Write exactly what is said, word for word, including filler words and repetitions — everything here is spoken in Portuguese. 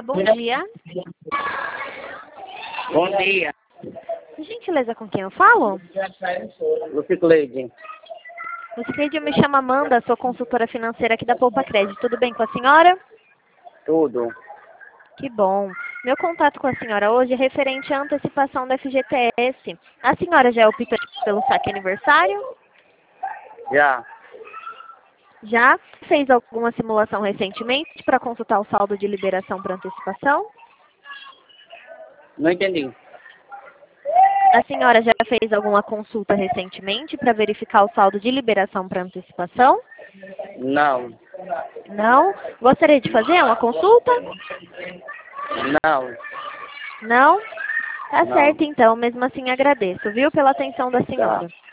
Olá, bom dia. Bom dia. Por gentileza, com quem eu falo? Lucicleide. Lucicleide, eu me chamo Amanda, sou consultora financeira aqui da Poupa Crédito. Tudo bem com a senhora? Tudo. Que bom. Meu contato com a senhora hoje é referente à antecipação da F G T S. A senhora já optou pelo saque aniversário? Já. Já? Fez alguma simulação recentemente para consultar o saldo de liberação para antecipação? Não entendi. A senhora já fez alguma consulta recentemente para verificar o saldo de liberação para antecipação? Não. Não? Gostaria de fazer uma consulta? Não. Não? Tá Não. certo então, mesmo assim agradeço, viu, pela atenção da Tá. senhora.